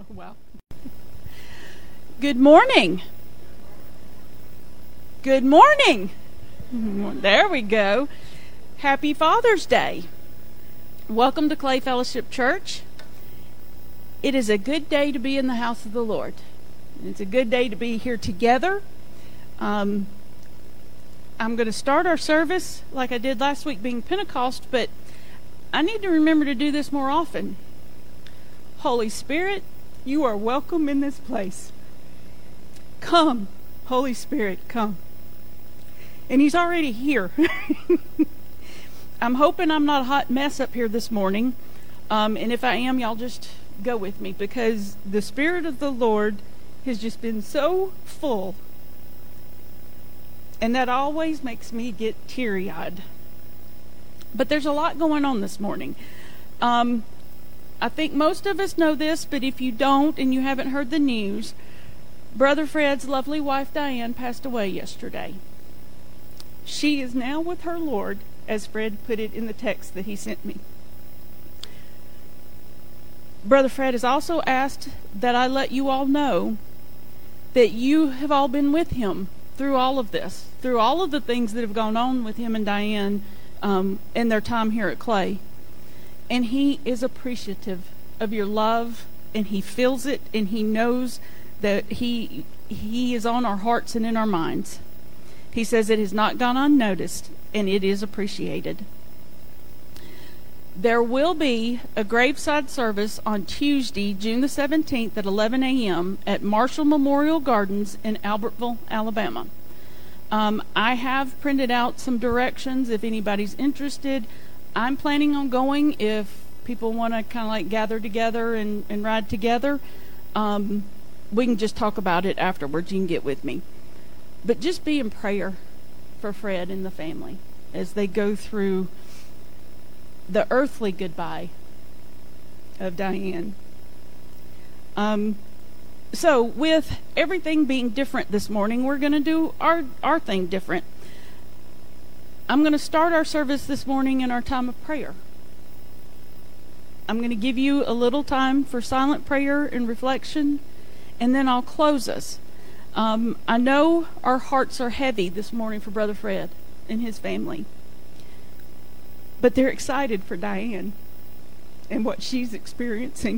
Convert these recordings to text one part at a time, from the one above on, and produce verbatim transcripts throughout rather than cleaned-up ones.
Well, good morning. Good morning. There we go. Happy Father's Day. Welcome to Clay Fellowship Church. It is a good day to be in the house of the Lord. It's a good day to be here together. Um, I'm going to start our service like I did last week, being Pentecost, but I need to remember to do this more often. Holy Spirit, you are welcome in this place. Come, Holy Spirit, come. And He's already here. I'm hoping I'm not a hot mess up here this morning. Um, and if I am, y'all just go with me, because the Spirit of the Lord has just been so full. And that always makes me get teary-eyed. But there's a lot going on this morning. Um, I think most of us know this, but if you don't and you haven't heard the news, Brother Fred's lovely wife Diane passed away yesterday. She is now with her Lord, as Fred put it in the text that he sent me. Brother Fred has also asked that I let you all know that you have all been with him through all of this, through all of the things that have gone on with him and Diane um, in their time here at Clay. And he is appreciative of your love, and he feels it, and he knows that he he is on our hearts and in our minds. He says it has not gone unnoticed, and it is appreciated. There will be a graveside service on Tuesday, June the seventeenth at eleven a.m. at Marshall Memorial Gardens in Albertville, Alabama. Um, I have printed out some directions if anybody's interested. I'm planning on going if people want to kind of like gather together and, and ride together. Um, we can just talk about it afterwards. You can get with me. But just be in prayer for Fred and the family as they go through the earthly goodbye of Diane. Um, so with everything being different this morning, we're going to do our, our thing different. I'm going to start our service this morning in our time of prayer. I'm going to give you a little time for silent prayer and reflection, and then I'll close us. Um, I know our hearts are heavy this morning for Brother Fred and his family, but they're excited for Diane and what she's experiencing.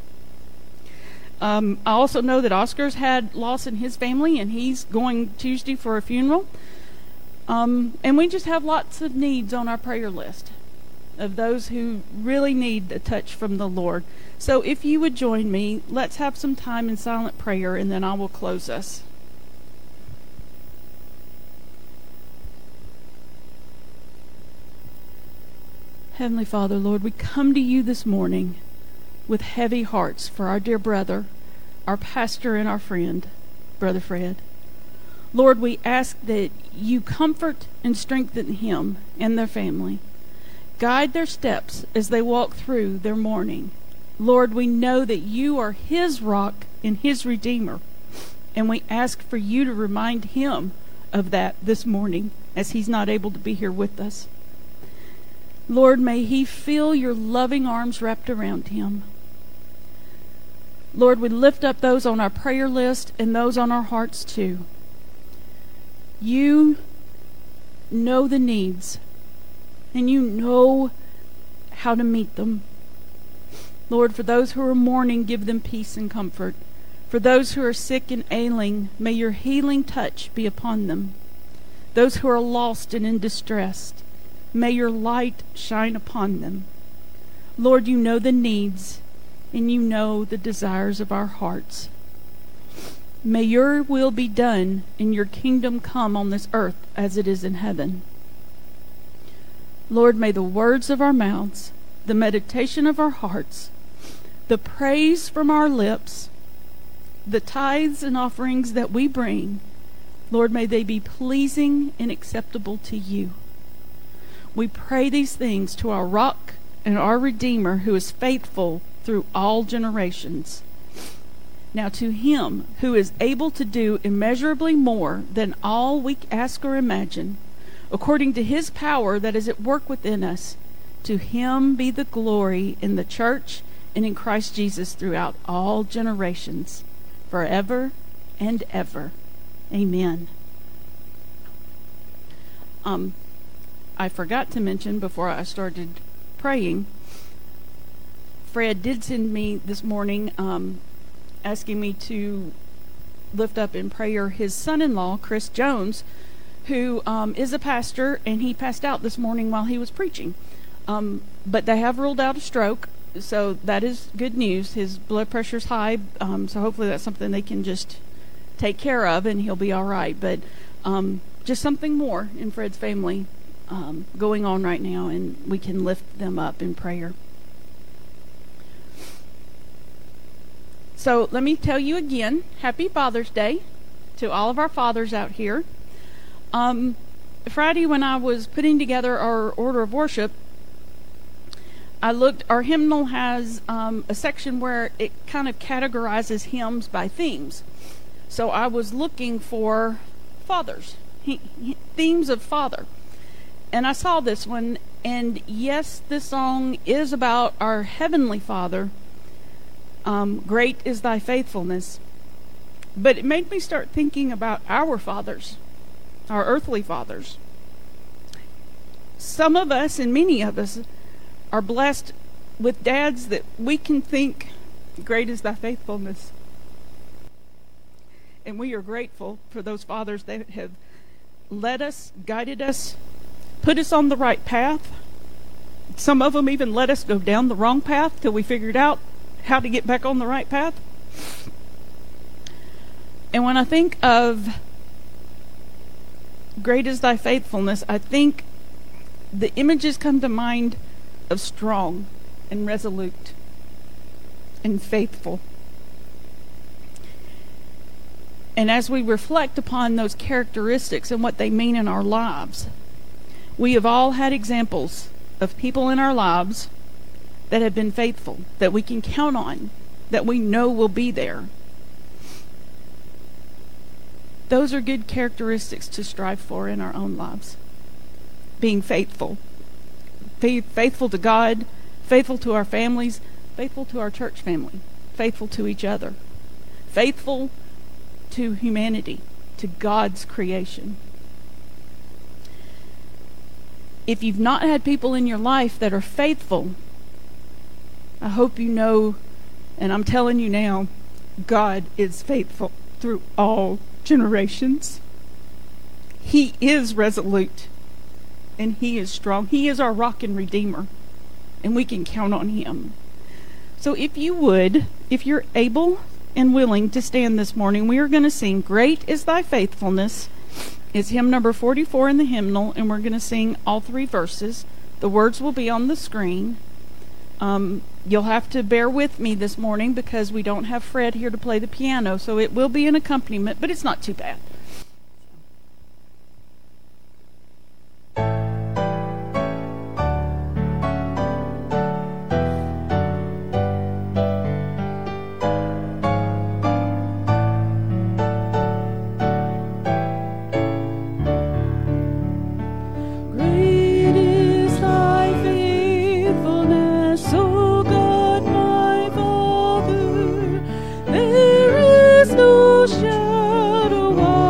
Um, I also know that Oscar's had loss in his family, and he's going Tuesday for a funeral. Um, and we just have lots of needs on our prayer list of those who really need a touch from the Lord. So if you would join me, let's have some time in silent prayer, and then I will close us. Heavenly Father, Lord, we come to you this morning with heavy hearts for our dear brother, our pastor and our friend, Brother Fred. Lord, we ask that you comfort and strengthen him and their family. Guide their steps as they walk through their mourning. Lord, we know that you are his rock and his redeemer, and we ask for you to remind him of that this morning as he's not able to be here with us. Lord, may he feel your loving arms wrapped around him. Lord, we lift up those on our prayer list and those on our hearts too. You know the needs, and you know how to meet them. Lord, for those who are mourning, give them peace and comfort. For those who are sick and ailing, may your healing touch be upon them. Those who are lost and in distress, may your light shine upon them. Lord, you know the needs, and you know the desires of our hearts. May your will be done and your kingdom come on this earth as it is in heaven. Lord, may the words of our mouths, the meditation of our hearts, the praise from our lips, the tithes and offerings that we bring, Lord, may they be pleasing and acceptable to you. We pray these things to our rock and our Redeemer, who is faithful through all generations. Now to him who is able to do immeasurably more than all we ask or imagine, according to his power that is at work within us, to him be the glory in the church and in Christ Jesus throughout all generations, forever and ever. Amen. Um, I forgot to mention before I started praying, Fred did send me this morning um, asking me to lift up in prayer his son-in-law, Chris Jones, who um, is a pastor, and he passed out this morning while he was preaching. Um, but they have ruled out a stroke, so that is good news. His blood pressure's high, um, so hopefully that's something they can just take care of, and he'll be all right. But um, just something more in Fred's family um, going on right now, and we can lift them up in prayer. So let me tell you again, Happy Father's Day to all of our fathers out here. Um, Friday, when I was putting together our order of worship, I looked, our hymnal has um, a section where it kind of categorizes hymns by themes. So I was looking for fathers, he, he, themes of father. And I saw this one, and yes, this song is about our Heavenly Father. Um, great is thy faithfulness. But it made me start thinking about our fathers, our earthly fathers. Some of us, and many of us, are blessed with dads that we can think, great is thy faithfulness. And we are grateful for those fathers that have led us, guided us, put us on the right path. Some of them even let us go down the wrong path till we figured out how to get back on the right path. And when I think of great is thy faithfulness, I think the images come to mind of strong and resolute and faithful. And as we reflect upon those characteristics and what they mean in our lives, we have all had examples of people in our lives that have been faithful, that we can count on, that we know will be there. Those are good characteristics to strive for in our own lives. Being faithful. Be faithful to God, faithful to our families, faithful to our church family, faithful to each other, faithful to humanity, to God's creation. If you've not had people in your life that are faithful, I hope you know, and I'm telling you now, God is faithful through all generations. He is resolute, and He is strong. He is our rock and redeemer, and we can count on Him. So if you would, if you're able and willing to stand this morning, we are going to sing Great is Thy Faithfulness. It's hymn number forty-four in the hymnal, and we're going to sing all three verses. The words will be on the screen. Um, you'll have to bear with me this morning because we don't have Fred here to play the piano, so it will be an accompaniment, but it's not too bad. Shadow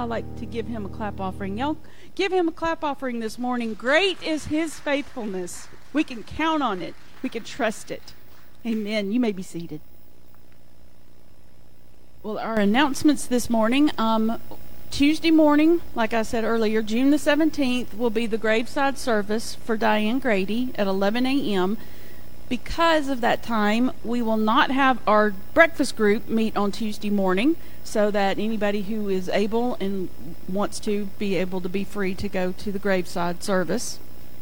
I like to give him a clap offering. Y'all give him a clap offering this morning. Great is his faithfulness. We can count on it. We can trust it. Amen. You may be seated. Well, our announcements this morning. Um, Tuesday morning, like I said earlier, June the seventeenth, will be the graveside service for Diane Grady at eleven a.m. Because of that time, we will not have our breakfast group meet on Tuesday morning, so that anybody who is able and wants to be able to be free to go to the graveside service.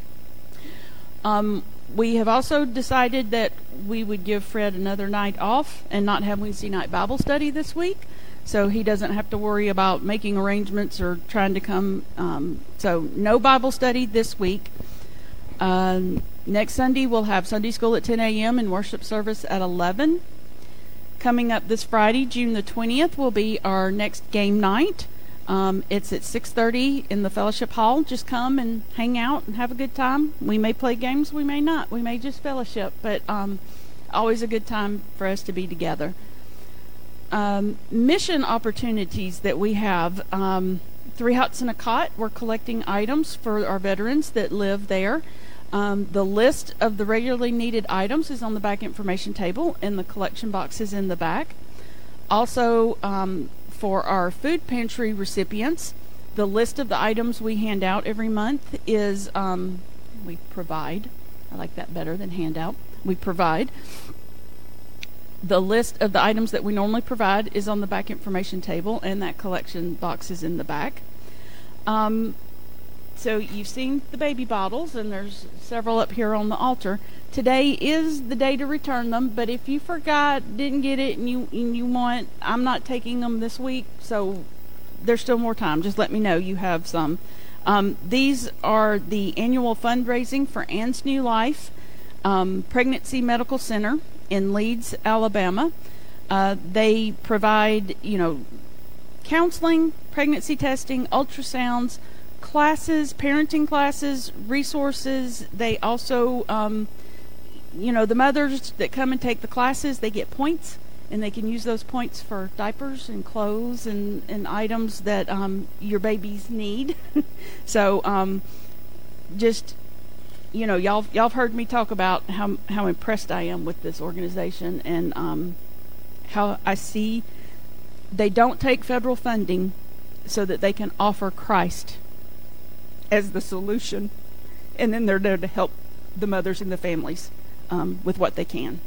Um, we have also decided that we would give Fred another night off and not have Wednesday night Bible study this week, so he doesn't have to worry about making arrangements or trying to come. Um, so no Bible study this week. Um, next Sunday we'll have Sunday school at ten a.m. and worship service at eleven. Coming up this Friday, June the twentieth, will be our next game night. Um, it's at six thirty in the fellowship hall. Just come and hang out and have a good time. We may play games, we may not. We may just fellowship, but um, always a good time for us to be together. Um, mission opportunities that we have. Um, Three Huts and a Cot. We're collecting items for our veterans that live there. Um, the list of the regularly needed items is on the back information table, and the collection box is in the back. Also, um, for our food pantry recipients, the list of the items we hand out every month is, um, we provide. I like that better than hand out. We provide. The list of the items that we normally provide is on the back information table, and that collection box is in the back. Um, so you've seen the baby bottles, and there's several up here on the altar. Today is the day to return them, but if you forgot, didn't get it, and you and you want, I'm not taking them this week, so there's still more time. Just let me know you have some. Um, these are the annual fundraising for Ann's New Life um, Pregnancy Medical Center in Leeds, Alabama. Uh, they provide, you know, counseling, pregnancy testing, ultrasounds, classes, parenting classes, resources. They also, um, you know, the mothers that come and take the classes, they get points, and they can use those points for diapers and clothes and, and items that um, your babies need. so um, just, you know, y'all y'all have heard me talk about how how impressed I am with this organization, and um, how I see they don't take federal funding so that they can offer Christ as the solution, and then they're there to help the mothers and the families um, with what they can.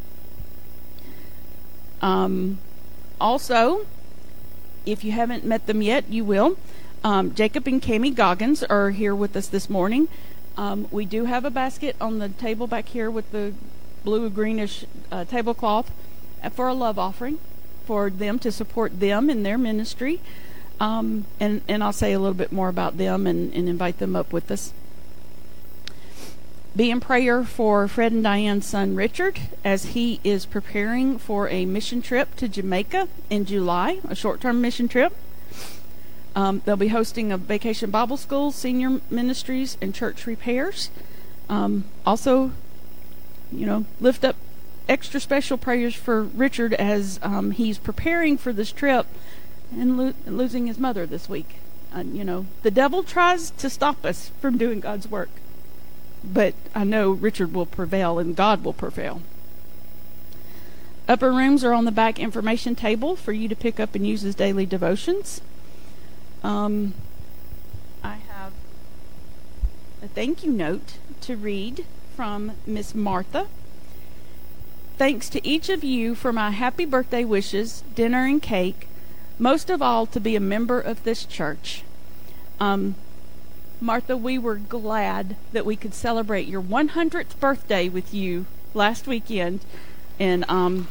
Um, also, if you haven't met them yet, you will. Um, Jacob and Cami Goggins are here with us this morning. Um, we do have a basket on the table back here with the blue greenish uh, tablecloth for a love offering for them, to support them in their ministry. Um, and, and I'll say a little bit more about them and, and invite them up with us. Be in prayer for Fred and Diane's son Richard as he is preparing for a mission trip to Jamaica in July, a short-term mission trip. Um, they'll be hosting a vacation Bible school, senior ministries, and church repairs. Um, also, you know, lift up extra special prayers for Richard as um, he's preparing for this trip and lo- losing his mother this week. Uh, you know, the devil tries to stop us from doing God's work, but I know Richard will prevail and God will prevail. Upper rooms are on the back information table for you to pick up and use as daily devotions. Um, I have a thank you note to read from Miss Martha. Thanks to each of you for my happy birthday wishes, dinner and cake, most of all to be a member of this church. Um, Martha, we were glad that we could celebrate your one hundredth birthday with you last weekend, and um,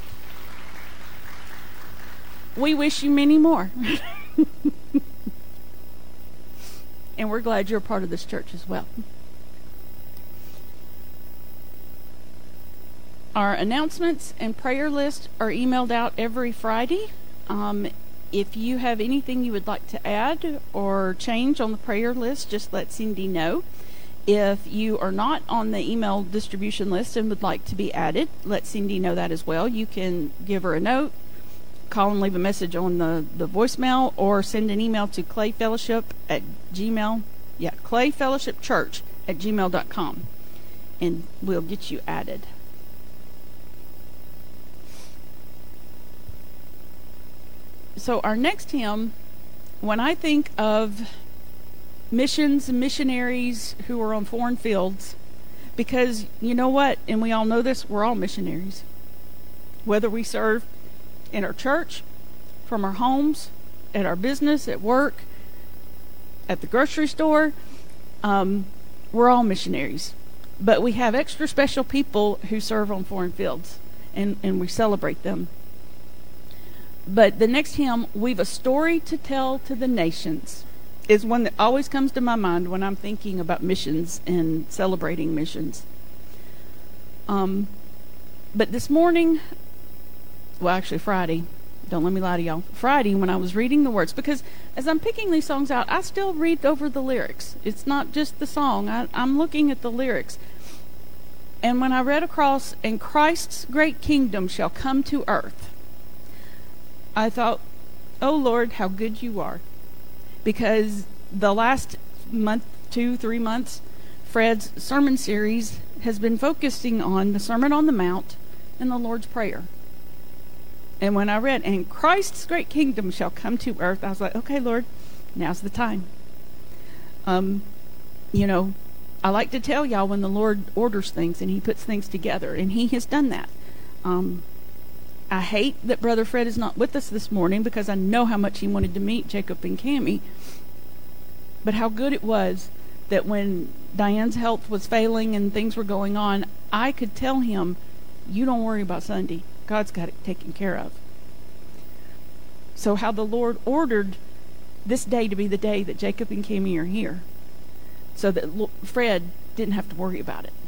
we wish you many more. And we're glad you're a part of this church as well. Our announcements and prayer list are emailed out every Friday. Um, if you have anything you would like to add or change on the prayer list, just let Cindy know. If you are not on the email distribution list and would like to be added, let Cindy know that as well. You can give her a note, call and leave a message on the, the voicemail, or send an email to clayfellowship at gmail. Yeah, clayfellowshipchurch at gmail dot com, and we'll get you added. So our next hymn, when I think of missions and missionaries who are on foreign fields, because you know what, and we all know this, we're all missionaries. Whether we serve in our church, from our homes, at our business, at work, at the grocery store, um, we're all missionaries. But we have extra special people who serve on foreign fields, and, and we celebrate them. But the next hymn, We've a Story to Tell to the Nations, is one that always comes to my mind when I'm thinking about missions and celebrating missions. Um, but this morning, well, actually Friday, don't let me lie to y'all, Friday when I was reading the words, because as I'm picking these songs out, I still read over the lyrics. It's not just the song. I, I'm looking at the lyrics. And when I read across, and Christ's great kingdom shall come to earth, I thought, oh Lord, how good you are. Because the last month, two, three months, Fred's sermon series has been focusing on the Sermon on the Mount and the Lord's Prayer. And when I read, and Christ's great kingdom shall come to earth, I was like, okay, Lord, now's the time. Um, you know, I like to tell y'all when the Lord orders things and he puts things together, and he has done that. Um, I hate that Brother Fred is not with us this morning, because I know how much he wanted to meet Jacob and Cammie. But how good it was that when Diane's health was failing and things were going on, I could tell him, you don't worry about Sunday. God's got it taken care of. So how the Lord ordered this day to be the day that Jacob and Cammie are here, so that Fred didn't have to worry about it.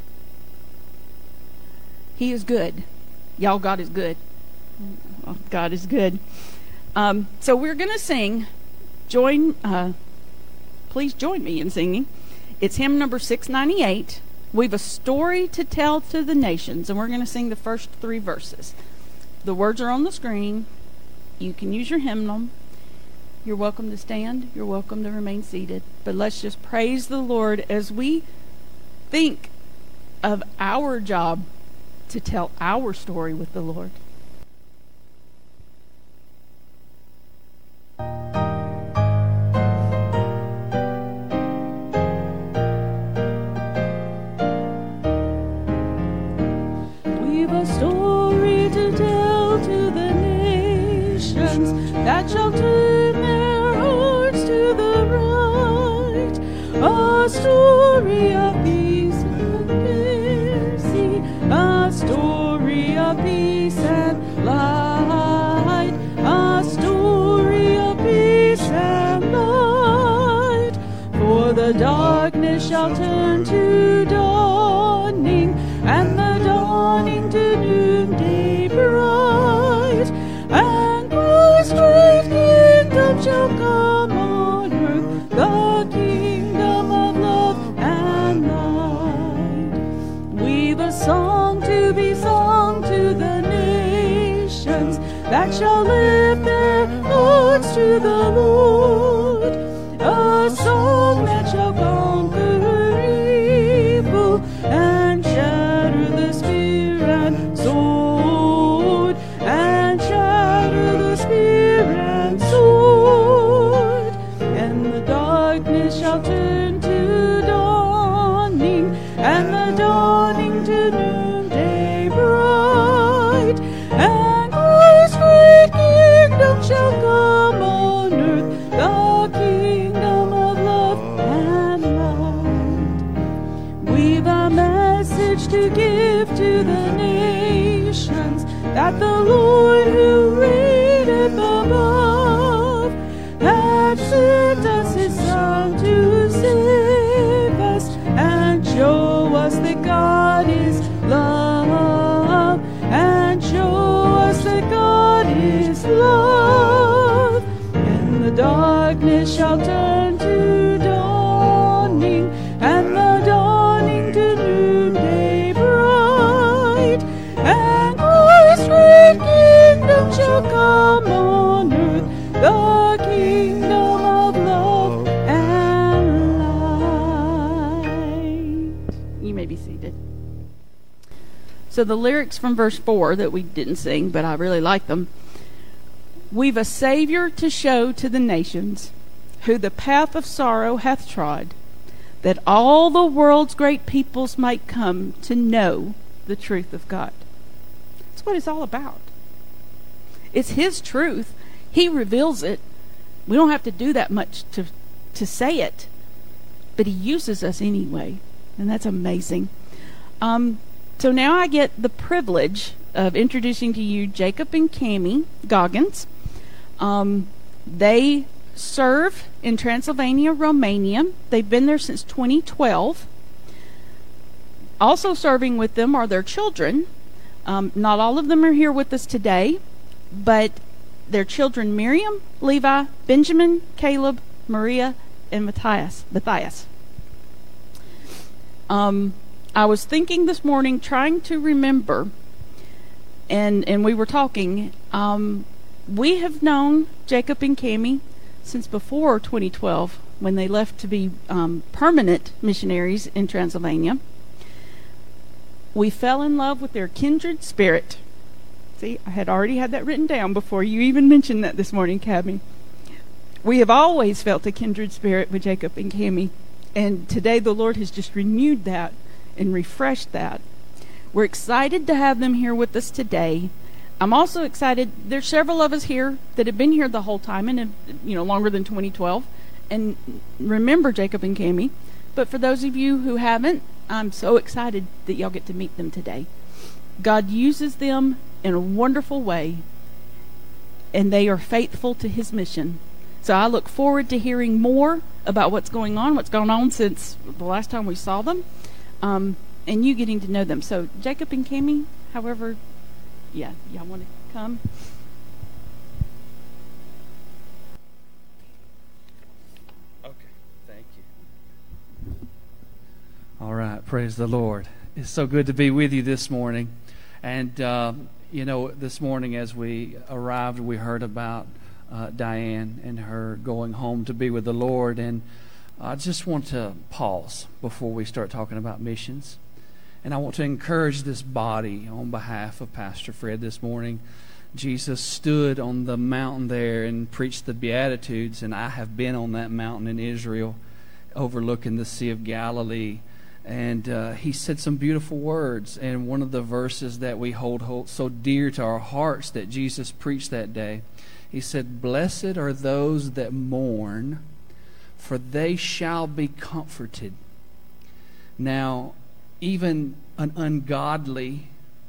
He is good. Y'all, God is good. Oh, God is good. Um, so we're going to sing. Join, uh, please join me in singing. It's hymn number six ninety-eight. We've a story to tell to the nations, and we're going to sing the first three verses. The words are on the screen. You can use your hymnal. You're welcome to stand. You're welcome to remain seated. But let's just praise the Lord as we think of our job to tell our story with the Lord. That shall turn their hearts to the right, a story of peace and mercy, a story of peace and light, a story of peace and light. For the darkness shall turn to dawning, and the dawning to noonday bright, and Christ's great kingdom shall come on earth, the kingdom of love and light. We've a song to be sung to the nations, that shall lift their hearts to the Lord, a song that shall conquer evil and shatter the spear and sword, and shatter the spear and sword. And the darkness shall turn to dawning, and the dawning to noonday bright, and Christ's great kingdom shall come on earth, the kingdom of love and light. We've a message to give to the nations, that the Lord who reigneth above hath sent us his Son to save us and show us that God is love, and show us that God is love. And the darkness shall turn to dawning, and the dawning to noonday bright, and Christ's great kingdom shall come So the lyrics from verse four that we didn't sing, but I really like them. We've a Savior to show to the nations, who the path of sorrow hath trod, that all the world's great peoples might come to know the truth of God. That's what it's all about. It's His truth. He reveals it. We don't have to do that much to to say it, but He uses us anyway, and that's amazing. Um, so now I get the privilege of introducing to you Jacob and Cammie Goggins. Um, they serve in Transylvania, Romania. They've been there since twenty twelve. Also serving with them are their children. Um, not all of them are here with us today, but their children Miriam, Levi, Benjamin, Caleb, Maria, and Matthias. Matthias. Um, I was thinking this morning, trying to remember, and and we were talking. Um, we have known Jacob and Cammie since before twenty twelve, when they left to be um, permanent missionaries in Transylvania. We fell in love with their kindred spirit. See, I had already had that written down before you even mentioned that this morning, Cammie. We have always felt a kindred spirit with Jacob and Cammie, and today the Lord has just renewed that and refreshed that. We're excited to have them here with us today. I'm also excited. There's several of us here that have been here the whole time, and have, you know, longer than twenty twelve, and remember Jacob and Cammie. But for those of you who haven't, I'm so excited that y'all get to meet them today. God uses them in a wonderful way, and they are faithful to His mission. So I look forward to hearing more about what's going on, what's gone on since the last time we saw them, um, and you getting to know them. So Jacob and Cammie, however, yeah, y'all want to come? Okay, thank you. All right, praise the Lord. It's so good to be with you this morning. And, uh, you know, this morning as we arrived, we heard about uh, Diane and her going home to be with the Lord. And I just want to pause before we start talking about missions. And I want to encourage this body on behalf of Pastor Fred this morning. Jesus stood on the mountain there and preached the Beatitudes, and I have been on that mountain in Israel overlooking the Sea of Galilee. And uh, he said some beautiful words. And one of the verses that we hold, hold so dear to our hearts that Jesus preached that day, he said, "Blessed are those that mourn, for they shall be comforted." Now, even an ungodly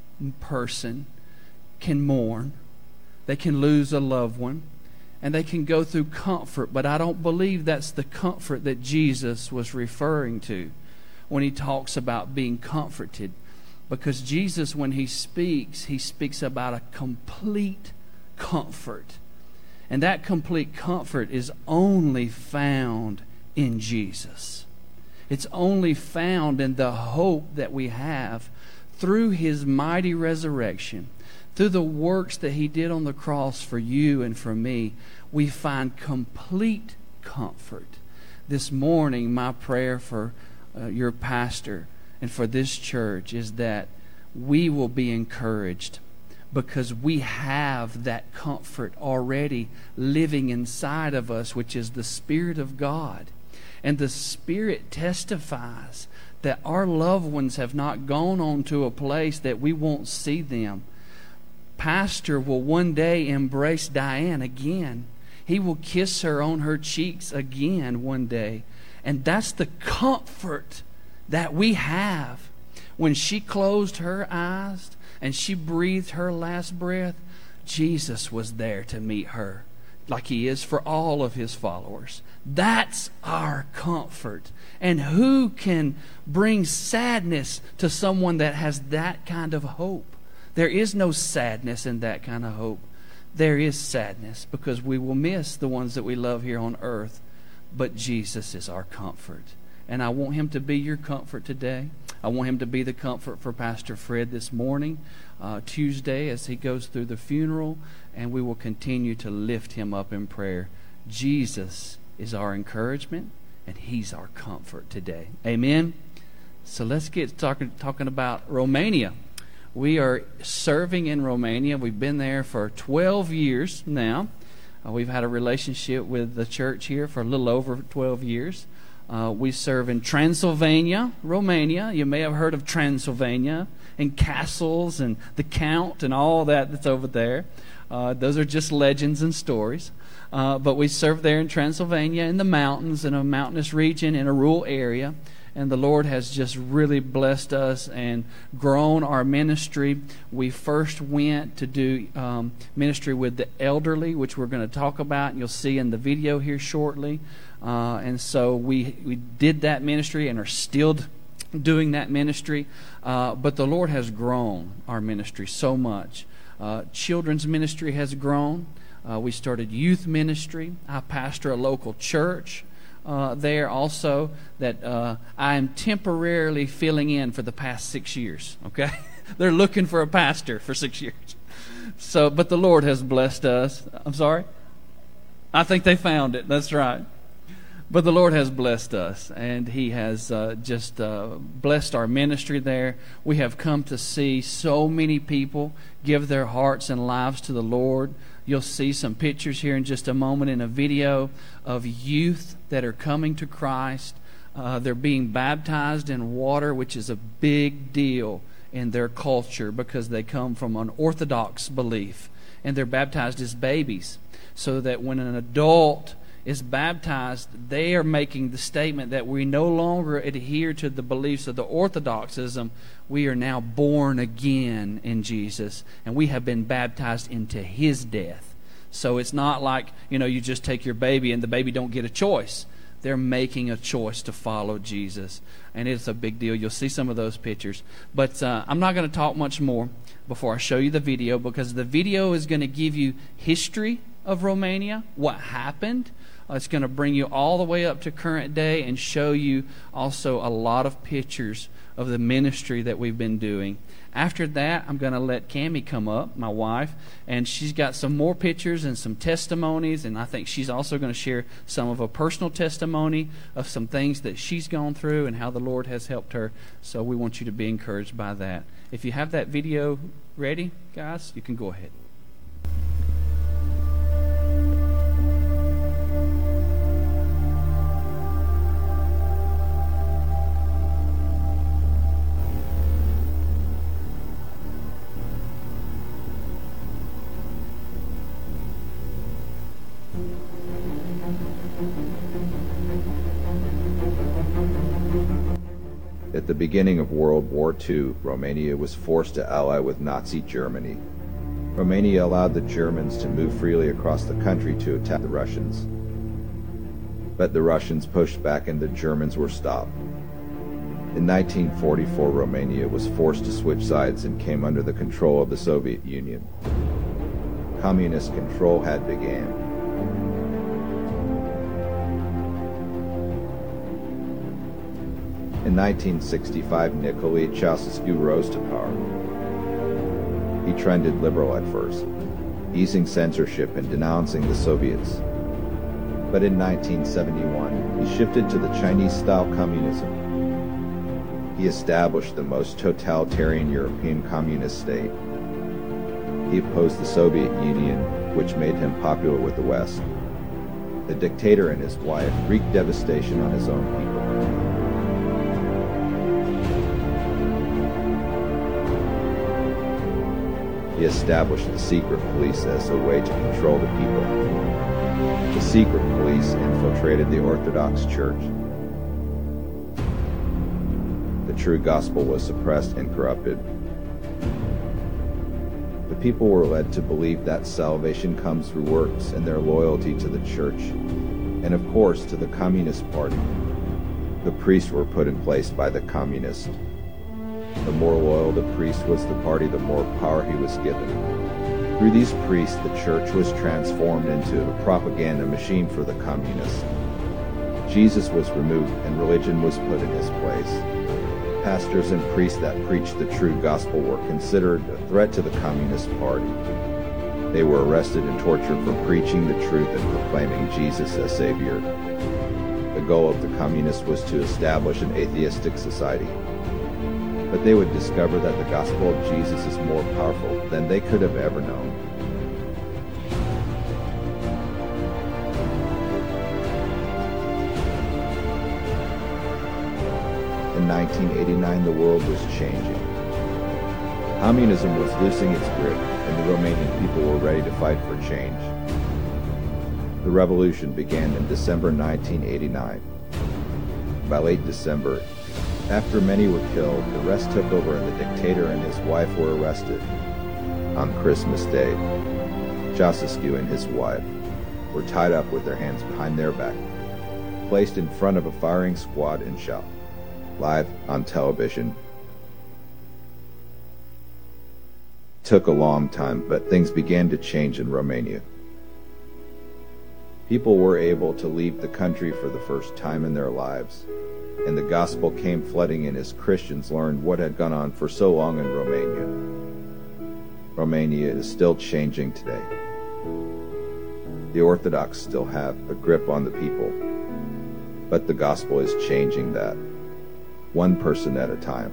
person can mourn. They can lose a loved one, and they can go through comfort. But I don't believe that's the comfort that Jesus was referring to when He talks about being comforted. Because Jesus, when He speaks, He speaks about a complete comfort. And that complete comfort is only found in Jesus. It's only found in the hope that we have through His mighty resurrection, through the works that He did on the cross for you and for me. We find complete comfort. This morning, my prayer for uh, your pastor and for this church is that we will be encouraged, because we have that comfort already living inside of us, which is the Spirit of God. And the Spirit testifies that our loved ones have not gone on to a place that we won't see them. Pastor will one day embrace Diane again. He will kiss her on her cheeks again one day. And that's the comfort that we have. When she closed her eyes and she breathed her last breath, Jesus was there to meet her, like He is for all of His followers. That's our comfort. And who can bring sadness to someone that has that kind of hope? There is no sadness in that kind of hope. There is sadness because we will miss the ones that we love here on earth. But Jesus is our comfort. And I want Him to be your comfort today. I want Him to be the comfort for Pastor Fred this morning, uh, Tuesday, as he goes through the funeral. And we will continue to lift him up in prayer. Jesus is our encouragement, and He's our comfort today. Amen. So let's get talking talking about Romania. We are serving in Romania. We've been there for twelve years now. Uh, we've had a relationship with the church here for a little over twelve years. Uh, we serve in Transylvania, Romania. You may have heard of Transylvania, and castles and the Count and all that that's over there. Uh, those are just legends and stories. Uh, but we serve there in Transylvania in the mountains, in a mountainous region, in a rural area. And the Lord has just really blessed us and grown our ministry. We first went to do um, ministry with the elderly, which we're going to talk about, and you'll see in the video here shortly. Uh, and so we, we did that ministry and are still doing that ministry. Uh, but the Lord has grown our ministry so much. Uh, children's ministry has grown. Uh, we started youth ministry. I pastor a local church uh, there also that uh, I am temporarily filling in for the past six years. Okay, they're looking for a pastor for six years. So, but the Lord has blessed us. I'm sorry? I think they found it. That's right. But the Lord has blessed us, and He has uh, just uh, blessed our ministry there. We have come to see so many people give their hearts and lives to the Lord. You'll see some pictures here in just a moment in a video of youth that are coming to Christ. Uh, they're being baptized in water, which is a big deal in their culture because they come from an Orthodox belief. And they're baptized as babies, so that when an adult is baptized, they are making the statement that we no longer adhere to the beliefs of the Orthodoxism. We are now born again in Jesus, and we have been baptized into His death. So it's not like, you know, you just take your baby and the baby don't get a choice. They're making a choice to follow Jesus, and it's a big deal. You'll see some of those pictures. But uh, I'm not going to talk much more before I show you the video, because the video is going to give you history of Romania, what happened. Uh, it's going to bring you all the way up to current day and show you also a lot of pictures of the ministry that we've been doing. After that, I'm going to let Cammie come up, my wife, and she's got some more pictures and some testimonies, and I think she's also going to share some of a personal testimony of some things that she's gone through and how the Lord has helped her. So we want you to be encouraged by that. If you have that video ready, guys, you can go ahead. At the beginning of World War Two, Romania was forced to ally with Nazi Germany. Romania allowed the Germans to move freely across the country to attack the Russians. But the Russians pushed back and the Germans were stopped. In nineteen forty-four, Romania was forced to switch sides and came under the control of the Soviet Union. Communist control had begun. In nineteen sixty-five, Nicolae Ceausescu rose to power. He trended liberal at first, easing censorship and denouncing the Soviets. But in nineteen seventy-one, he shifted to the Chinese-style communism. He established the most totalitarian European communist state. He opposed the Soviet Union, which made him popular with the West. The dictator and his wife wreaked devastation on his own people. He established the secret police as a way to control the people. The secret police infiltrated the Orthodox Church. The true gospel was suppressed and corrupted. The people were led to believe that salvation comes through works and their loyalty to the church, and of course to the Communist Party. The priests were put in place by the communists. The more loyal the priest was to the party, the more power he was given. Through these priests, the church was transformed into a propaganda machine for the communists. Jesus was removed and religion was put in his place. Pastors and priests that preached the true gospel were considered a threat to the Communist Party. They were arrested and tortured for preaching the truth and proclaiming Jesus as Savior. The goal of the communists was to establish an atheistic society. but they would discover that the gospel of Jesus is more powerful than they could have ever known. In nineteen eighty-nine, the world was changing. Communism was losing its grip, and the Romanian people were ready to fight for change. The revolution began in December nineteen eighty-nine. By late December, after many were killed, the rest took over and the dictator and his wife were arrested. On Christmas Day, Ceausescu and his wife were tied up with their hands behind their back, placed in front of a firing squad and shot. Live on television. Took a long time, but things began to change in Romania. People were able to leave the country for the first time in their lives, and the gospel came flooding in as Christians learned what had gone on for so long in Romania. Romania is still changing today. The Orthodox still have a grip on the people, but the gospel is changing that, one person at a time.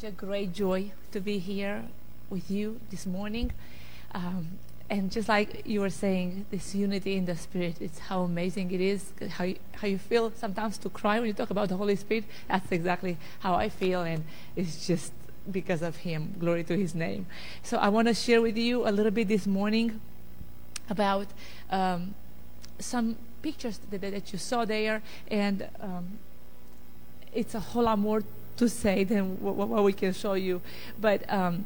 a great joy to be here with you this morning. Um, and just like you were saying, this unity in the Spirit, it's how amazing it is, how you, how you feel sometimes to cry when you talk about the Holy Spirit. That's exactly how I feel, and it's just because of Him. Glory to His name. So I want to share with you a little bit this morning about um, some pictures that, that you saw there, and um, it's a whole lot more to say than what, what we can show you, but um,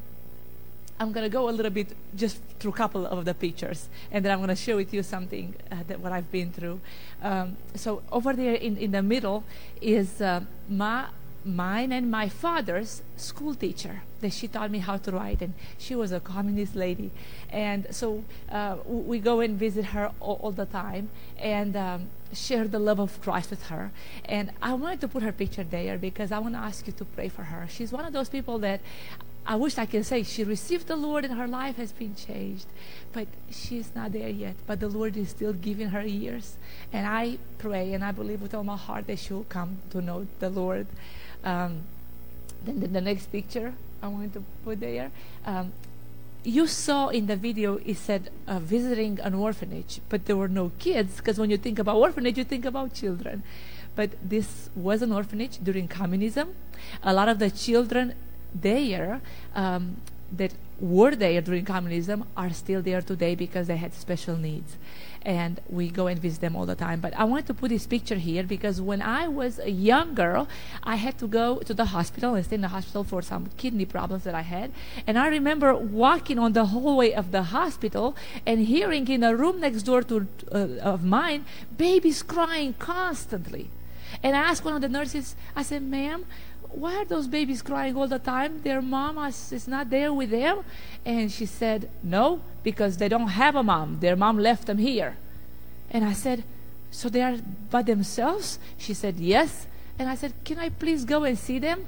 I'm going to go a little bit just through a couple of the pictures, and then I'm going to share with you something uh, that what I've been through. Um, so over there in, in the middle is uh, my mine and my father's school teacher that she taught me how to write, and she was a communist lady, and so uh, we go and visit her all, all the time and um, share the love of Christ with her. And I wanted to put her picture there because I want to ask you to pray for her. She's one of those people that I wish I could say she received the Lord and her life has been changed, but she's not there yet. But the Lord is still giving her years, and I pray and I believe with all my heart that she'll come to know the Lord. Um, then the, the next picture I wanted to put there. Um, you saw in the video, it said uh, visiting an orphanage, but there were no kids, because when you think about orphanage, you think about children. But this was an orphanage during communism. A lot of the children there um, that were there during communism are still there today because they had special needs. And we go and visit them all the time. But I wanted to put this picture here because when I was a young girl, I had to go to the hospital and stay in the hospital for some kidney problems that I had. And I remember walking on the hallway of the hospital and hearing in a room next door to uh, of mine, babies crying constantly. And I asked one of the nurses, I said, ma'am, why are those babies crying all the time? Their mom is not there with them? And she said, no, because they don't have a mom. Their mom left them here. And I said, so they are by themselves? She said, yes. And I said, can I please go and see them?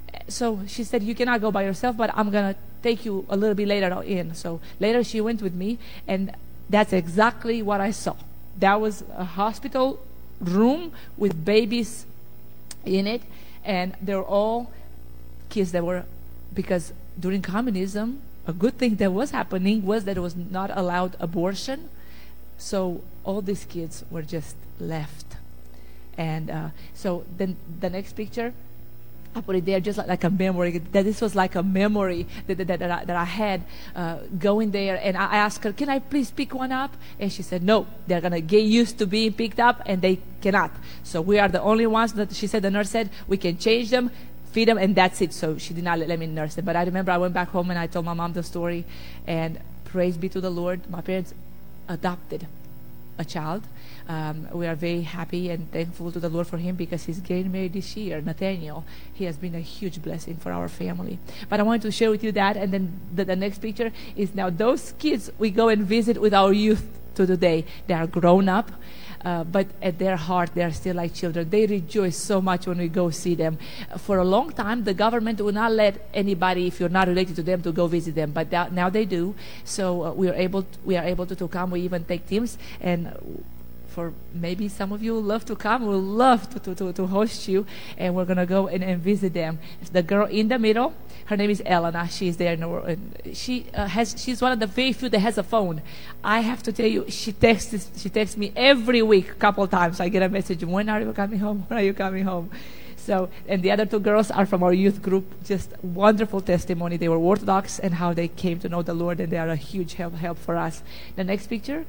So she said, you cannot go by yourself, but I'm going to take you a little bit later in. So later she went with me, and that's exactly what I saw. That was a hospital room with babies in it. And they're all kids that were, because during communism, a good thing that was happening was that it was not allowed abortion. So all these kids were just left. And uh, so then the next picture, I put it there just like, like a memory, that this was like a memory that, that, that, I, that I had uh, going there. And I asked her, can I please pick one up? And she said, no, they're going to get used to being picked up, and they cannot. So we are the only ones that, she said, the nurse said, we can change them, feed them, and that's it. So she did not let, let me nurse them. But I remember I went back home and I told my mom the story, and praise be to the Lord, my parents adopted a child. Um, we are very happy and thankful to the Lord for him because he's getting married this year, Nathaniel. He has been a huge blessing for our family. But I wanted to share with you that, and then the, the next picture is now those kids we go and visit with our youth to today. They are grown up, uh, but at their heart they are still like children. They rejoice so much when we go see them. For a long time, the government will not let anybody, if you're not related to them, to go visit them. But that, now they do. So uh, we are able to, we are able to, to come. We even take teams, and for maybe some of you will love to come. We'll love to, to, to, to host you, and we're going to go and, and visit them. It's the girl in the middle, her name is Elena. She's there. In the world. She uh, has. She's one of the very few that has a phone. I have to tell you, she texts she texts me every week, a couple times. I get a message, when are you coming home? When are you coming home? So, and the other two girls are from our youth group. Just wonderful testimony. They were Orthodox and how they came to know the Lord, and they are a huge help, help for us. The next picture.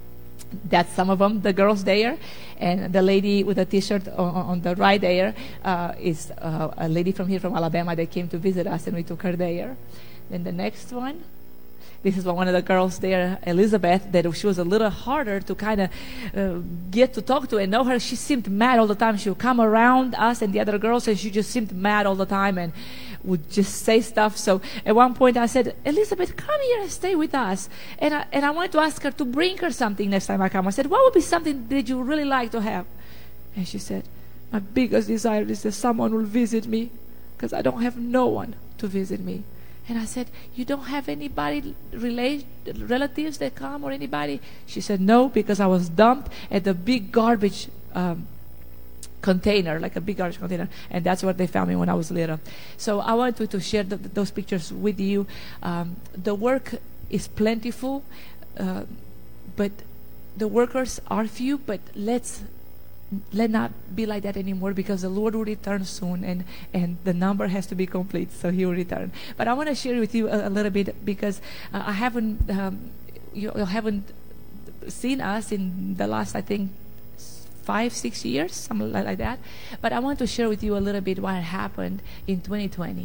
That's some of them, the girls there. And the lady with a T-shirt on, on the right there uh, is uh, a lady from here, from Alabama, that came to visit us, and we took her there. Then the next one, this is one of the girls there, Elizabeth, that she was a little harder to kind of uh, get to talk to and know her. She seemed mad all the time. She would come around us and the other girls, and she just seemed mad all the time and would just say stuff. So at one point I said, Elizabeth, come here and stay with us. And I, and I wanted to ask her to bring her something next time I come. I said, what would be something that you really like to have? And she said, my biggest desire is that someone will visit me, because I don't have no one to visit me. And I said, you don't have anybody, relate, relatives that come or anybody? She said, no, because I was dumped at the big garbage um, container, like a big garbage container, and that's where they found me when I was little. So I wanted to, to share the, those pictures with you. Um, the work is plentiful, uh, but the workers are few, but let's let not be like that anymore, because the Lord will return soon, and, and the number has to be complete, so He will return. But I want to share with you a, a little bit, because uh, I haven't um, you, you haven't seen us in the last, I think, five, six years, something like, like that. But I want to share with you a little bit what happened in twenty twenty.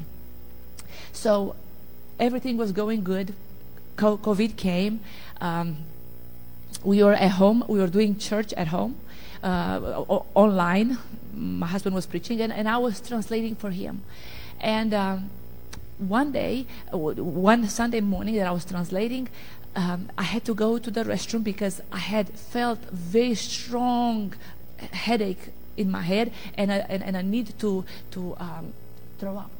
So everything was going good. Co- COVID came. Um, we were at home. We were doing church at home. Uh, o- online. My husband was preaching, and, and I was translating for him. And um, one day, w- one Sunday morning that I was translating, um, I had to go to the restroom because I had felt very strong headache in my head, and I, and, and I need to to um, throw up.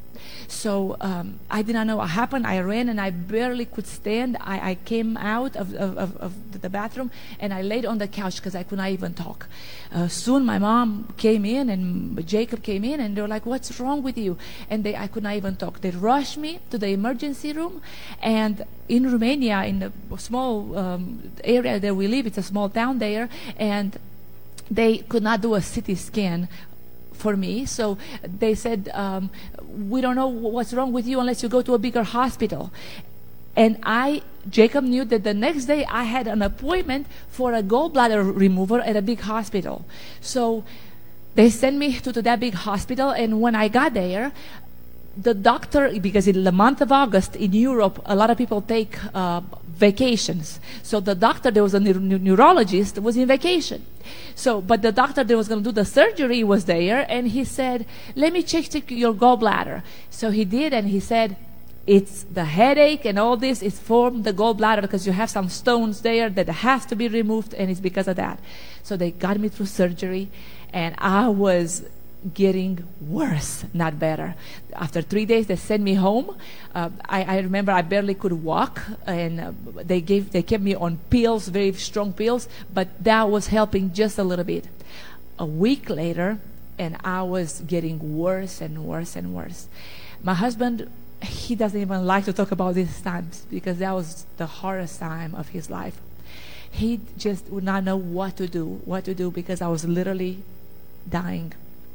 So um, I did not know what happened. I ran and I barely could stand. I, I came out of, of, of, of the bathroom and I laid on the couch because I could not even talk. Uh, soon my mom came in and Jacob came in, and they were like, "What's wrong with you?" And they, I could not even talk. They rushed me to the emergency room. And in Romania, in the small um, area that we live, it's a small town there, and they could not do a C T scan for me. So they said, um, "We don't know what's wrong with you unless you go to a bigger hospital." And I, Jacob knew that the next day I had an appointment for a gallbladder removal at a big hospital. So they sent me to, to that big hospital, and when I got there, the doctor, because in the month of August in Europe, a lot of people take uh, vacations. So the doctor, there was a neur- neurologist, was in vacation. So, but the doctor that was going to do the surgery was there, and he said, "Let me check, check your gallbladder." So he did, and he said, "It's the headache and all this is from the gallbladder because you have some stones there that have to be removed, and it's because of that." So they got me through surgery, and I was getting worse, not better. After three days, they sent me home. Uh, I, I remember I barely could walk, and uh, they gave they kept me on pills, very strong pills, but that was helping just a little bit. A week later, and I was getting worse and worse and worse. My husband, he doesn't even like to talk about these times because that was the hardest time of his life. He just would not know what to do, what to do because I was literally dying.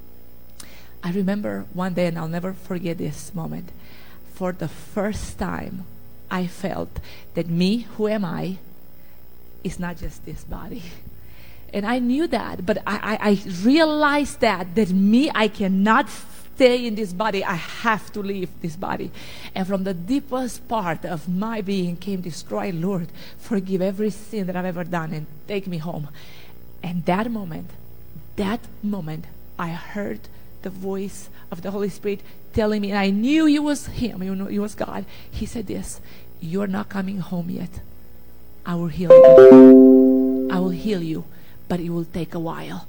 I remember one day, and I'll never forget this moment. For the first time, I felt that me, who am I, is not just this body. And I knew that, but I, I, I realized that, that me, I cannot stay in this body. I have to leave this body. And from the deepest part of my being came this cry, "Lord, forgive every sin that I've ever done and take me home." And that moment, that moment, I heard the voice of the Holy Spirit telling me, and I knew it was Him, you know, it was God. He said this, "You're not coming home yet. I will heal you. I will heal you, but it will take a while."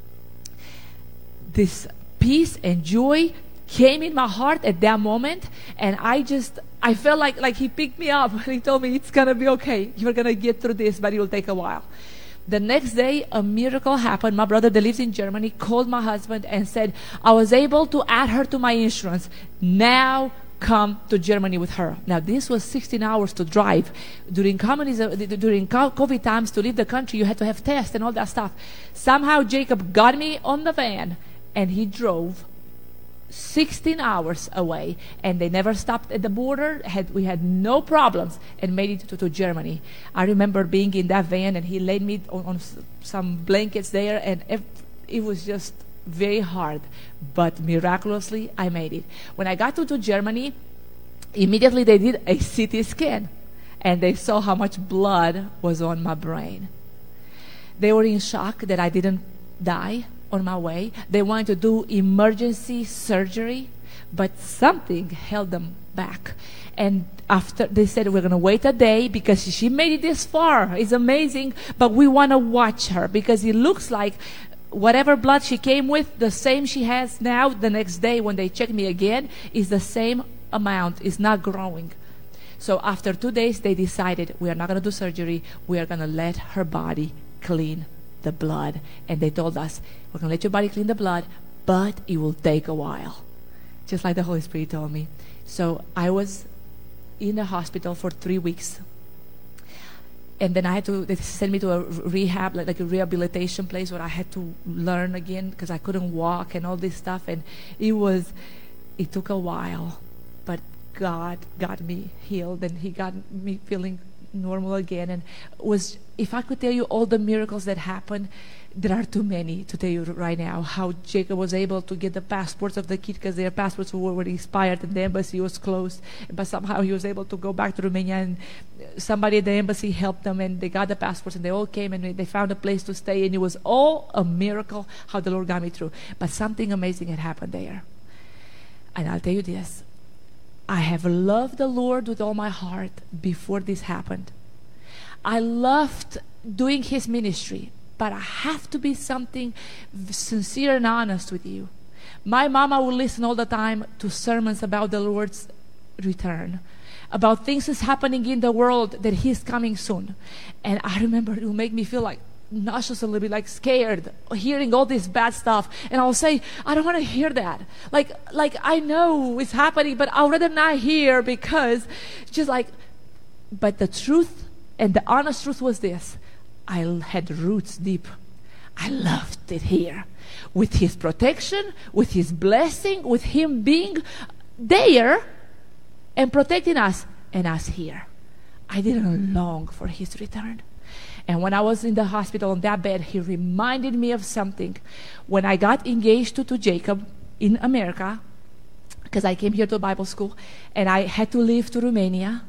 This peace and joy came in my heart at that moment, and I just, I felt like, like He picked me up and He told me, "It's going to be okay. You're going to get through this, but it will take a while." The next day, a miracle happened. My brother that lives in Germany called my husband and said, "I was able to add her to my insurance. Now come to Germany with her." Now, this was sixteen hours to drive. During communism, during COVID times, to leave the country, you had to have tests and all that stuff. Somehow, Jacob got me on the van, and he drove sixteen hours away, and they never stopped at the border. Had we had no problems, and made it to, to Germany. I remember being in that van, and he laid me on, on some blankets there, and it, it was just very hard, but miraculously I made it. When I got to, to Germany, immediately they did a C T scan, and they saw how much blood was on my brain. They were in shock that I didn't die on my way. They wanted to do emergency surgery, but something held them back. And after they said, "We're going to wait a day because she made it this far. It's amazing, but we want to watch her because it looks like whatever blood she came with, the same she has now, the next day when they check me again, is the same amount, is not growing." So after two days, they decided, we are not going to do surgery. We are going to let her body clean the blood. And they told us, we're going to let your body clean the blood, but it will take a while. Just like the Holy Spirit told me. So I was in the hospital for three weeks. And then I had to, they sent me to a rehab, like, like a rehabilitation place where I had to learn again because I couldn't walk and all this stuff. And it was, it took a while, but God got me healed and He got me feeling normal again. And was, if I could tell you all the miracles that happened, there are too many to tell you right now. How Jacob was able to get the passports of the kid because their passports were already expired and the embassy was closed. But somehow he was able to go back to Romania, and somebody at the embassy helped them, and they got the passports, and they all came, and they found a place to stay. And it was all a miracle how the Lord got me through. But something amazing had happened there. And I'll tell you this. I have loved the Lord with all my heart before this happened. I loved doing His ministry. But I have to be something sincere and honest with you. My mama would listen all the time to sermons about the Lord's return, about things that's happening in the world, that He's coming soon. And I remember it would make me feel like nauseous, a little bit like scared, hearing all this bad stuff. And I'll say, I don't want to hear that. Like, like I know it's happening, but I'd rather not hear, because just like, but the truth and the honest truth was this. I had roots deep. I loved it here. With His protection, with His blessing, with Him being there and protecting us, and us here. I didn't long for His return. And when I was in the hospital on that bed, He reminded me of something. When I got engaged to, to Jacob in America, because I came here to Bible school, and I had to leave to Romania,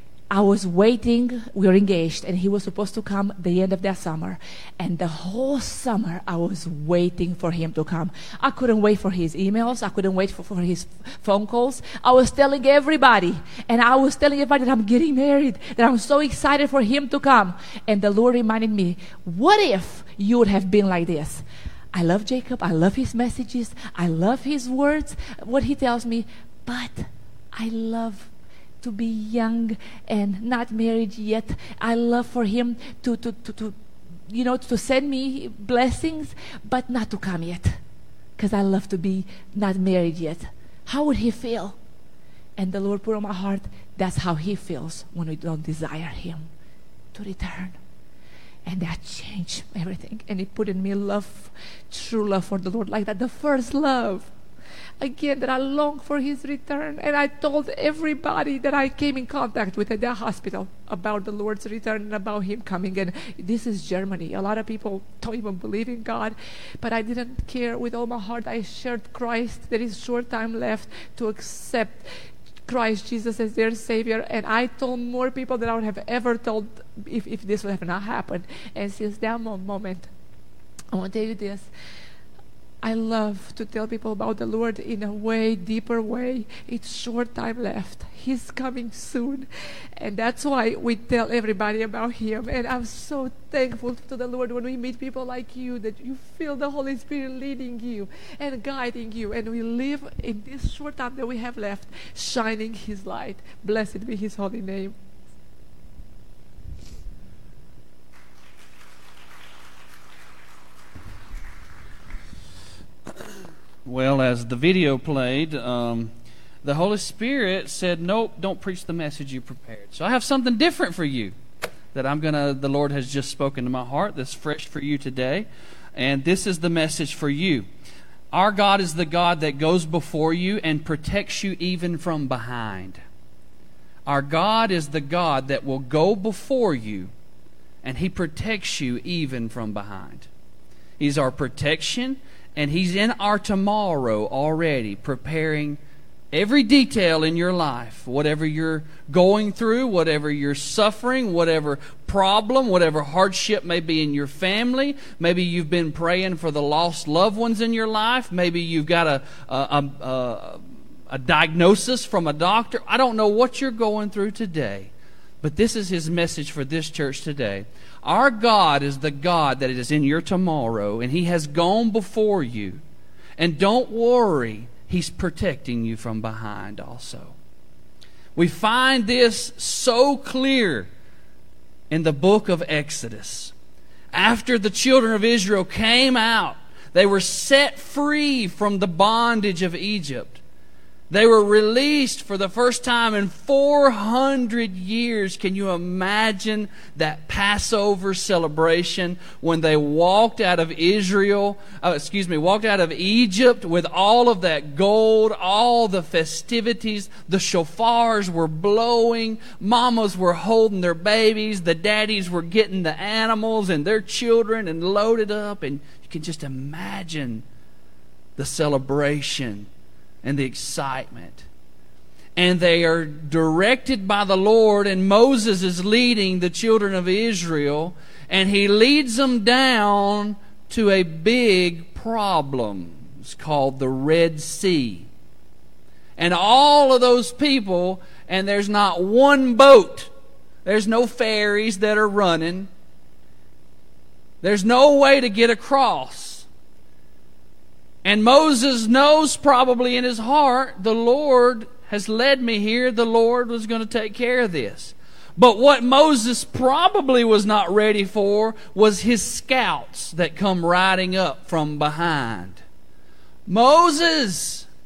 I was waiting, we were engaged, and he was supposed to come the end of that summer. And the whole summer, I was waiting for him to come. I couldn't wait for his emails. I couldn't wait for, for his phone calls. I was telling everybody, and I was telling everybody that I'm getting married, that I'm so excited for him to come. And the Lord reminded me, what if you would have been like this? I love Jacob. I love his messages. I love his words, what he tells me. But I love to be young and not married yet. I love for him to, to, to, to you know, to send me blessings, but not to come yet, because I love to be not married yet. How would he feel? And the Lord put on my heart, that's how he feels when we don't desire him to return. And that changed everything. And it put in me love, true love for the Lord, like that, the first love. Again, that I long for his return. And I told everybody that I came in contact with at that hospital about the Lord's return and about him coming. And this is Germany. A lot of people don't even believe in God. But I didn't care. With all my heart, I shared Christ. There is short time left to accept Christ Jesus as their Savior. And I told more people than I would have ever told if, if this would have not happened. And since that moment, I want to tell you this. I love to tell people about the Lord in a way, deeper way. It's short time left. He's coming soon. And that's why we tell everybody about him. And I'm so thankful to the Lord when we meet people like you, that you feel the Holy Spirit leading you and guiding you. And we live in this short time that we have left, shining his light. Blessed be his holy name. Well, as the video played, um, the Holy Spirit said, nope, don't preach the message you prepared. So I have something different for you that I'm going to, the Lord has just spoken to my heart that's fresh for you today. And this is the message for you. Our God is the God that goes before you and protects you even from behind. Our God is the God that will go before you and he protects you even from behind. He's our protection. And he's in our tomorrow already, preparing every detail in your life. Whatever you're going through, whatever you're suffering, whatever problem, whatever hardship may be in your family. Maybe you've been praying for the lost loved ones in your life. Maybe you've got a, a, a, a diagnosis from a doctor. I don't know what you're going through today. But this is his message for this church today. Our God is the God that is in your tomorrow, and he has gone before you. And don't worry, he's protecting you from behind also. We find this so clear in the book of Exodus. After the children of Israel came out, they were set free from the bondage of Egypt. They were released for the first time in four hundred years. Can you imagine that Passover celebration when they walked out of Israel, uh, excuse me, walked out of Egypt with all of that gold, all the festivities, the shofars were blowing, mamas were holding their babies, the daddies were getting the animals and their children and loaded up, and you can just imagine the celebration and the excitement. And they are directed by the Lord, and Moses is leading the children of Israel, and he leads them down to a big problem. It's called the Red Sea. And all of those people, and there's not one boat. There's no ferries that are running. There's no way to get across. And Moses knows probably in his heart, the Lord has led me here. The Lord was going to take care of this. But what Moses probably was not ready for was his scouts that come riding up from behind. Moses,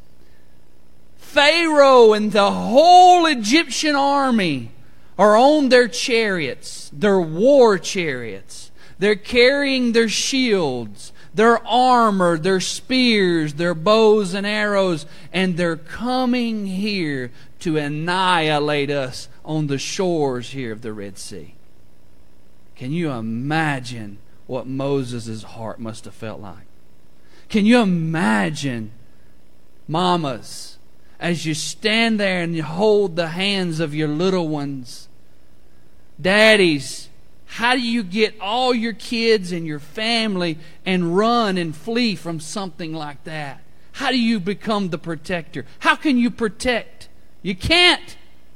Pharaoh and the whole Egyptian army are on their chariots, their war chariots. They're carrying their shields, their armor, their spears, their bows and arrows, and they're coming here to annihilate us on the shores here of the Red Sea. Can you imagine what Moses' heart must have felt like? Can you imagine, mamas, as you stand there and you hold the hands of your little ones? Daddies, how do you get all your kids and your family and run and flee from something like that? How do you become the protector? How can you protect? You can't.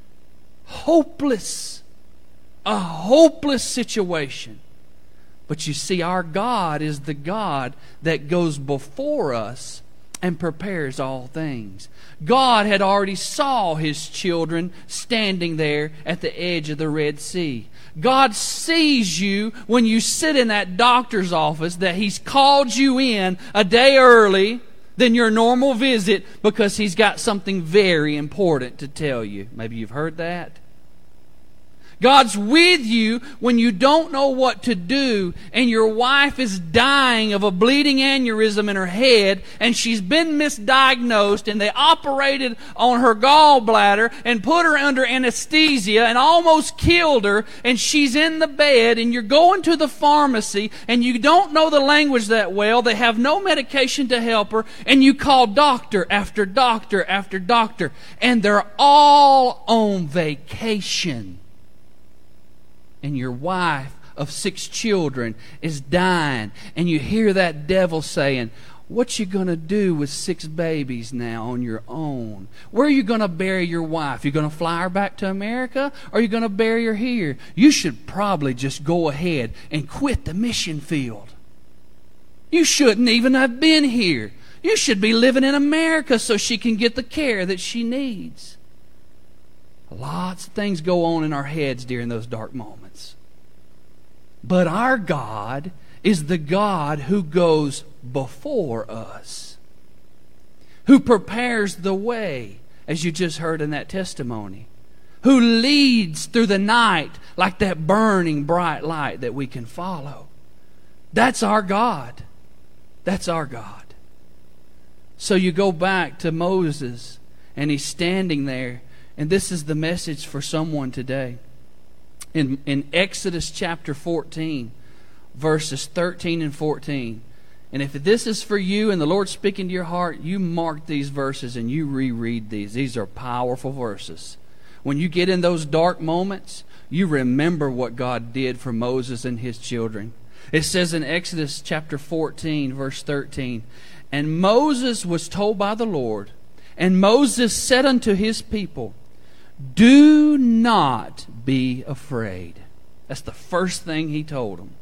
Hopeless. A hopeless situation. But you see, our God is the God that goes before us and prepares all things. God had already saw His children standing there at the edge of the Red Sea. God sees you when you sit in that doctor's office that He's called you in a day early than your normal visit because He's got something very important to tell you. Maybe you've heard that. God's with you when you don't know what to do and your wife is dying of a bleeding aneurysm in her head and she's been misdiagnosed and they operated on her gallbladder and put her under anesthesia and almost killed her, and she's in the bed and you're going to the pharmacy and you don't know the language that well. They have no medication to help her, and you call doctor after doctor after doctor, and they're all on vacation. And your wife of six children is dying. And you hear that devil saying, what you going to do with six babies now on your own? Where are you going to bury your wife? You going to fly her back to America? Or are you going to bury her here? You should probably just go ahead and quit the mission field. You shouldn't even have been here. You should be living in America so she can get the care that she needs. Lots of things go on in our heads during those dark moments. But our God is the God who goes before us, who prepares the way, as you just heard in that testimony, who leads through the night like that burning bright light that we can follow. That's our God. That's our God. So you go back to Moses, and he's standing there. And this is the message for someone today. In, in Exodus chapter fourteen, verses thirteen and fourteen. And if this is for you and the Lord's speaking to your heart, you mark these verses and you reread these. These are powerful verses. When you get in those dark moments, you remember what God did for Moses and his children. It says in Exodus chapter fourteen, verse thirteen, and Moses was told by the Lord, and Moses said unto his people, do not be afraid. That's the first thing he told them.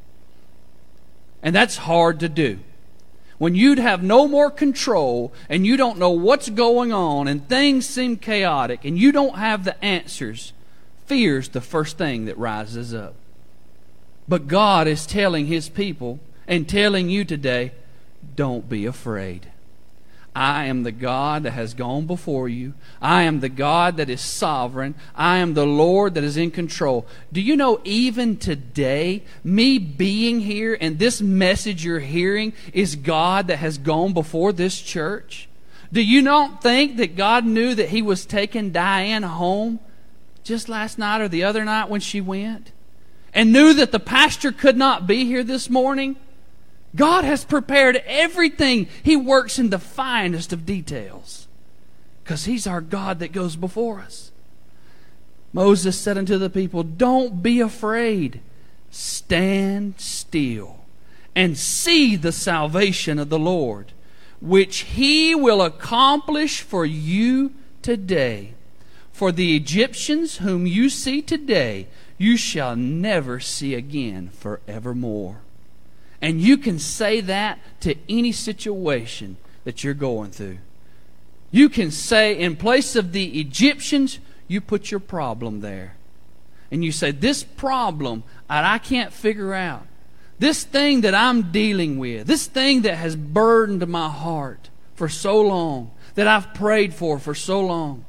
And that's hard to do. When you'd have no more control and you don't know what's going on and things seem chaotic and you don't have the answers, fear's the first thing that rises up. But God is telling His people and telling you today, don't be afraid. I am the God that has gone before you. I am the God that is sovereign. I am the Lord that is in control. Do you know, even today, me being here and this message you're hearing is God that has gone before this church? Do you not think that God knew that He was taking Diane home just last night or the other night when she went? And knew that the pastor could not be here this morning? God has prepared everything. He works in the finest of details because He's our God that goes before us. Moses said unto the people, don't be afraid. Stand still and see the salvation of the Lord, which He will accomplish for you today. For the Egyptians whom you see today, you shall never see again forevermore. And you can say that to any situation that you're going through. You can say, in place of the Egyptians, you put your problem there. And you say, this problem that I can't figure out, this thing that I'm dealing with, this thing that has burdened my heart for so long, that I've prayed for for so long,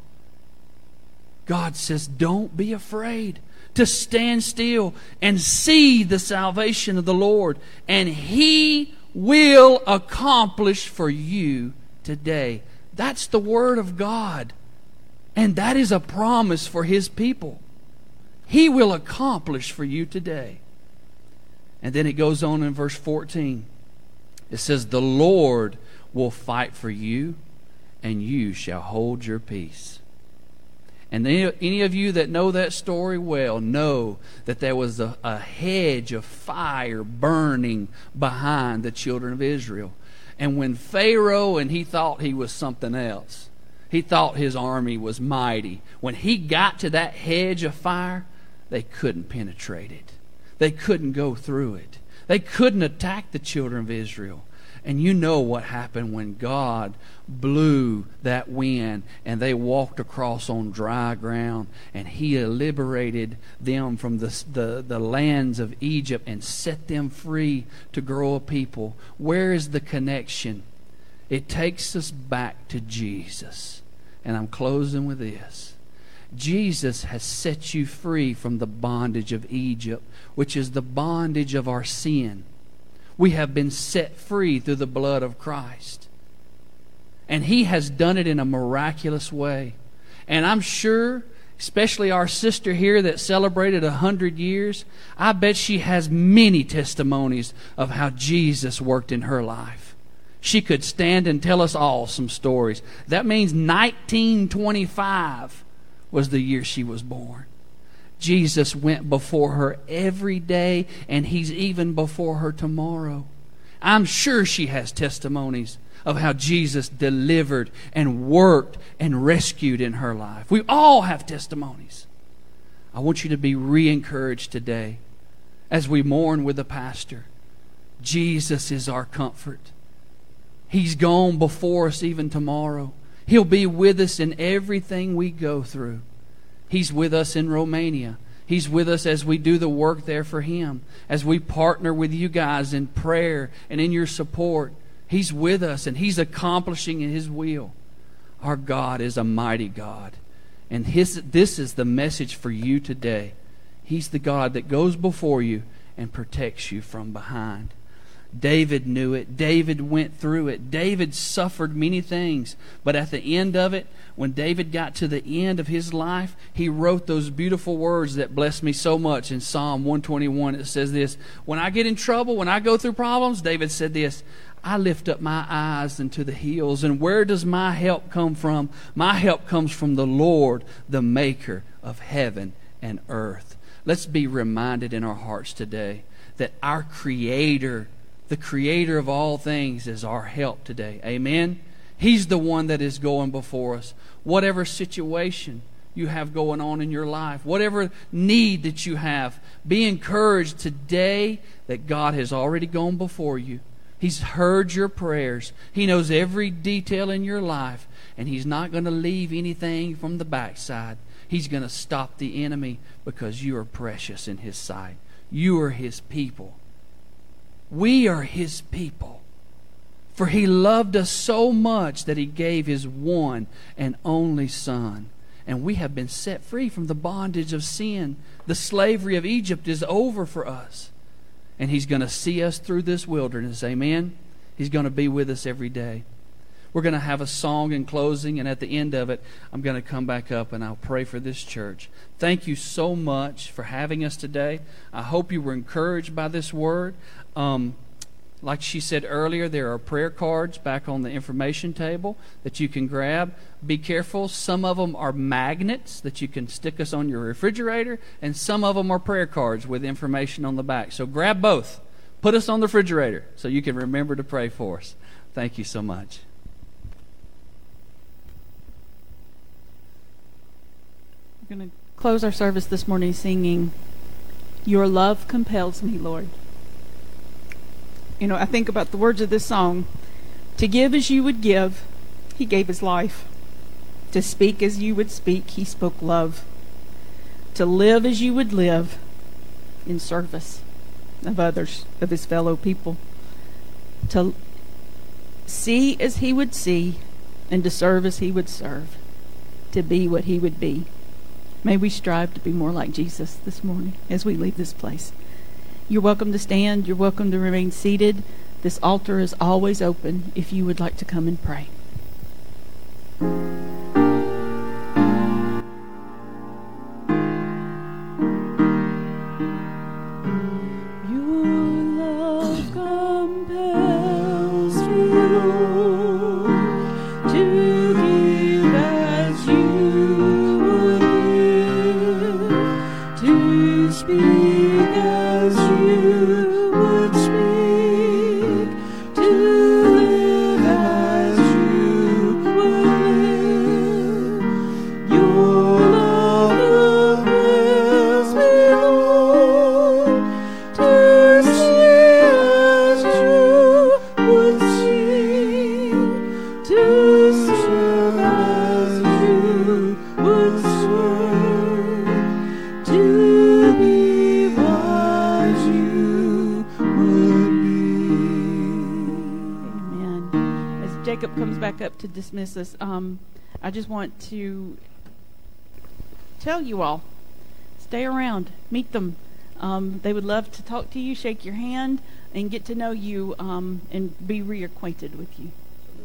God says, don't be afraid. To stand still and see the salvation of the Lord, and He will accomplish for you today. That's the Word of God, and that is a promise for His people. He will accomplish for you today. And then it goes on in verse fourteen. It says, the Lord will fight for you, and you shall hold your peace. And any, any of you that know that story well know that there was a, a hedge of fire burning behind the children of Israel. And when Pharaoh, and he thought he was something else, he thought his army was mighty, when he got to that hedge of fire, they couldn't penetrate it. They couldn't go through it. They couldn't attack the children of Israel. And you know what happened when God blew that wind and they walked across on dry ground, and He liberated them from the, the, the lands of Egypt and set them free to grow a people. Where is the connection? It takes us back to Jesus. And I'm closing with this. Jesus has set you free from the bondage of Egypt, which is the bondage of our sin. We have been set free through the blood of Christ. And He has done it in a miraculous way. And I'm sure, especially our sister here that celebrated a hundred years, I bet she has many testimonies of how Jesus worked in her life. She could stand and tell us all some stories. That means nineteen twenty-five was the year she was born. Jesus went before her every day, and He's even before her tomorrow. I'm sure she has testimonies of how Jesus delivered and worked and rescued in her life. We all have testimonies. I want you to be re-encouraged today as we mourn with the pastor. Jesus is our comfort. He's gone before us even tomorrow. He'll be with us in everything we go through. He's with us in Romania. He's with us as we do the work there for Him. As we partner with you guys in prayer and in your support. He's with us, and He's accomplishing His will. Our God is a mighty God. And his, this is the message for you today. He's the God that goes before you and protects you from behind. David knew it. David went through it. David suffered many things. But at the end of it, when David got to the end of his life, he wrote those beautiful words that blessed me so much in Psalm one twenty-one. It says this, when I get in trouble, when I go through problems, David said this, I lift up my eyes into the hills, and where does my help come from? My help comes from the Lord, the maker of heaven and earth. Let's be reminded in our hearts today that our Creator, the Creator of all things, is our help today. Amen? He's the one that is going before us. Whatever situation you have going on in your life, whatever need that you have, be encouraged today that God has already gone before you. He's heard your prayers. He knows every detail in your life, and He's not going to leave anything from the backside. He's going to stop the enemy because you are precious in His sight. You are His people. We are His people. For He loved us so much that He gave His one and only Son. And we have been set free from the bondage of sin. The slavery of Egypt is over for us. And He's going to see us through this wilderness. Amen? He's going to be with us every day. We're going to have a song in closing, and at the end of it, I'm going to come back up and I'll pray for this church. Thank you so much for having us today. I hope you were encouraged by this word. Um, like she said earlier, there are prayer cards back on the information table that you can grab. Be careful. Some of them are magnets that you can stick us on your refrigerator, and some of them are prayer cards with information on the back. So grab both. Put us on the refrigerator so you can remember to pray for us. Thank you so much. We're going to close our service this morning singing, Your Love Compels Me, Lord. You know, I think about the words of this song. To give as you would give, He gave His life. To speak as you would speak, He spoke love. To live as you would live, in service of others, of His fellow people. To see as He would see, and to serve as He would serve. To be what He would be. May we strive to be more like Jesus this morning as we leave this place. You're welcome to stand. You're welcome to remain seated. This altar is always open if you would like to come and pray. To dismiss us, um, I just want to tell you all, stay around, meet them. Um, they would love to talk to you, shake your hand, and get to know you, um, and be reacquainted with you.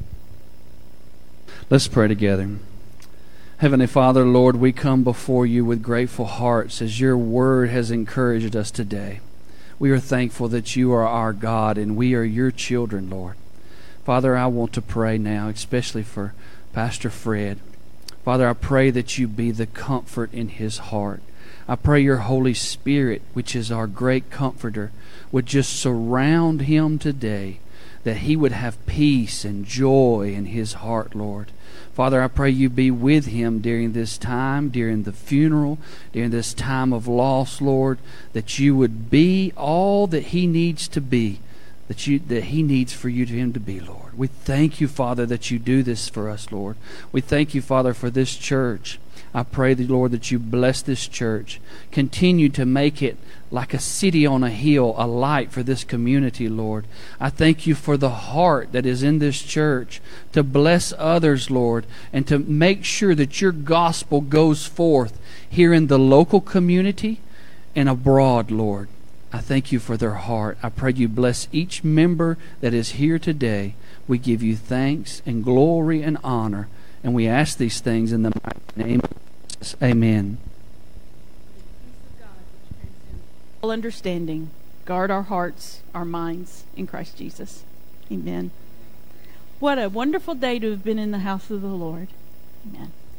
Let's pray together. Heavenly Father, Lord, we come before you with grateful hearts as your word has encouraged us today. We are thankful that you are our God and we are your children, Lord. Father, I want to pray now, especially for Pastor Fred. Father, I pray that you be the comfort in his heart. I pray your Holy Spirit, which is our great comforter, would just surround him today, that he would have peace and joy in his heart, Lord. Father, I pray you be with him during this time, during the funeral, during this time of loss, Lord, that you would be all that he needs to be, that you that he needs for you to him to be, Lord. We thank you, Father, that you do this for us, Lord. We thank you, Father, for this church. I pray, that, Lord, that you bless this church. Continue to make it like a city on a hill, a light for this community, Lord. I thank you for the heart that is in this church to bless others, Lord, and to make sure that your gospel goes forth here in the local community and abroad, Lord. I thank you for their heart. I pray you bless each member that is here today. We give you thanks and glory and honor, and we ask these things in the mighty name of Jesus. Amen. All understanding, guard our hearts, our minds in Christ Jesus. Amen. What a wonderful day to have been in the house of the Lord. Amen.